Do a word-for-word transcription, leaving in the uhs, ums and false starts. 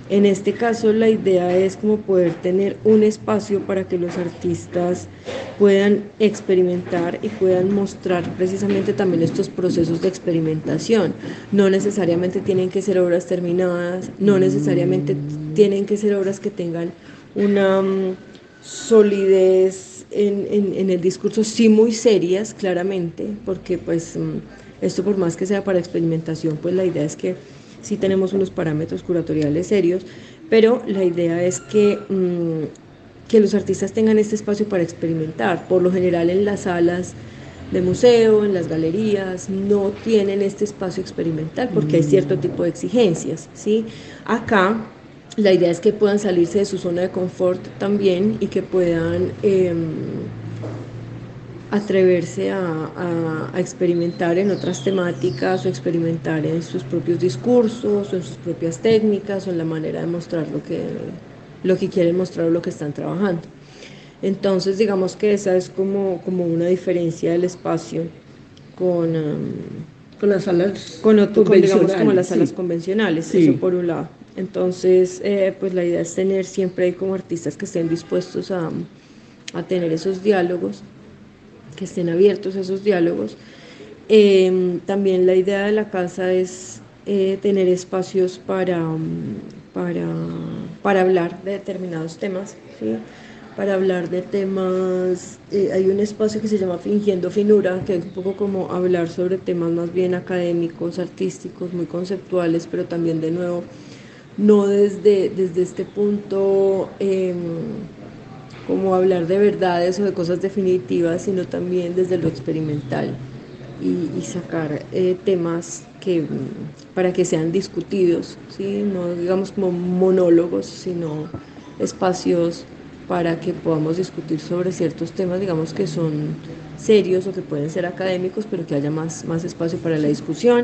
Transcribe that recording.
En este caso, la idea es como poder tener un espacio para que los artistas puedan experimentar y puedan mostrar precisamente también estos procesos de experimentación. No necesariamente tienen que ser obras terminadas, no necesariamente tienen que ser obras que tengan una um, solidez en, en, en, el discurso, sí muy serias, claramente, porque pues um, esto por más que sea para experimentación, pues la idea es que sí tenemos unos parámetros curatoriales serios, pero la idea es que, mmm, que los artistas tengan este espacio para experimentar. Por lo general en las salas de museo, en las galerías, no tienen este espacio experimental porque hay cierto tipo de exigencias, ¿sí? Acá la idea es que puedan salirse de su zona de confort también y que puedan eh, atreverse a, a, a experimentar en otras temáticas o experimentar en sus propios discursos o en sus propias técnicas o en la manera de mostrar lo que, lo que quieren mostrar o lo que están trabajando. Entonces digamos que esa es como, como una diferencia del espacio con, um, con las salas con, otro, con digamos como las sí. salas convencionales, sí. Eso por un lado. Entonces eh, pues la idea es tener siempre como artistas que estén dispuestos a, a tener esos diálogos, que estén abiertos a esos diálogos. Eh, también la idea de la casa es eh, tener espacios para, para, para hablar de determinados temas, ¿sí? Para hablar de temas, eh, hay un espacio que se llama Fingiendo Finura, que es un poco como hablar sobre temas más bien académicos, artísticos, muy conceptuales, pero también de nuevo, no desde, desde este punto eh, como hablar de verdades o de cosas definitivas, sino también desde lo experimental y, y sacar eh, temas que, para que sean discutidos, ¿sí? No digamos como monólogos, sino espacios para que podamos discutir sobre ciertos temas, digamos que son serios o que pueden ser académicos, pero que haya más, más espacio para la discusión.